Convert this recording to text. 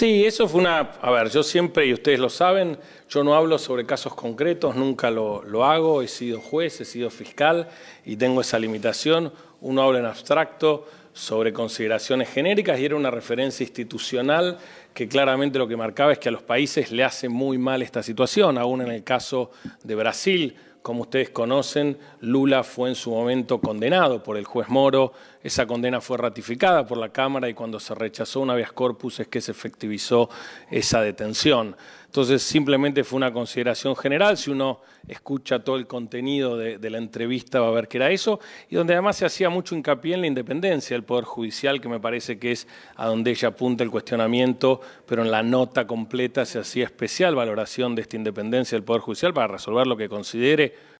Sí, eso fue una... A ver, yo siempre, y ustedes lo saben, yo no hablo sobre casos concretos, nunca lo hago, he sido juez, he sido fiscal y tengo esa limitación. Uno habla en abstracto sobre consideraciones genéricas y era una referencia institucional que claramente lo que marcaba es que a los países le hace muy mal esta situación, aún en el caso de Brasil. Como ustedes conocen, Lula fue en su momento condenado por el juez Moro, esa condena fue ratificada por la Cámara y cuando se rechazó un habeas corpus es que se efectivizó esa detención. Entonces simplemente fue una consideración general, si uno escucha todo el contenido de la entrevista va a ver que era eso, y donde además se hacía mucho hincapié en la independencia del Poder Judicial, que me parece que es a donde ella apunta el cuestionamiento, pero en la nota completa se hacía especial valoración de esta independencia del Poder Judicial para resolver lo que considere